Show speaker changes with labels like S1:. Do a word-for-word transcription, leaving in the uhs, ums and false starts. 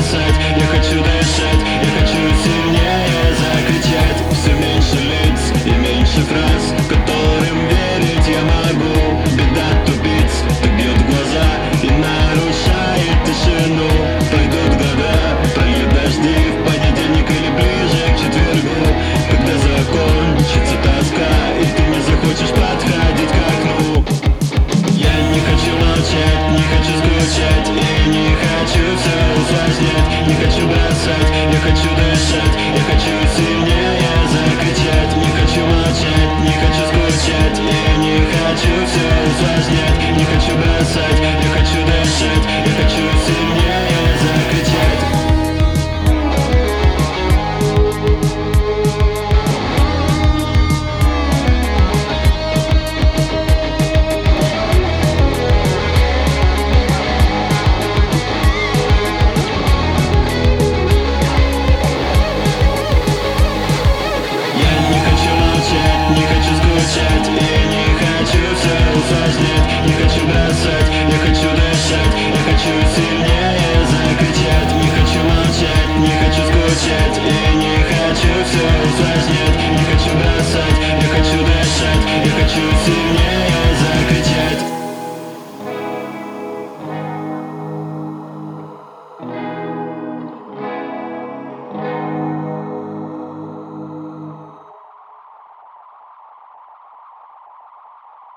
S1: бросать, я хочу дышать, я хочу сильнее закричать. Все меньше лиц и меньше фраз, которым верить я могу. Беда тупиц, так бьет в глаза и нарушает тишину. Пройдут года, прольют дожди в понедельник или ближе к четвергу, когда закончится тоска и ты не захочешь подходить к окну. Я не хочу молчать, не хочу скучать и не хочу все усложнять. Не хочу бросать, я хочу дышать, я хочу сильнее закричать. Не хочу молчать, не хочу скучать и не хочу все усложнять. Не хочу бросать, я хочу дышать, я хочу сильнее закричать. Не хочу скучать и не хочу все усложнять. Не хочу бросать, я хочу дышать, я хочу сильнее закричать. Не хочу молчать, не хочу скучать и не хочу все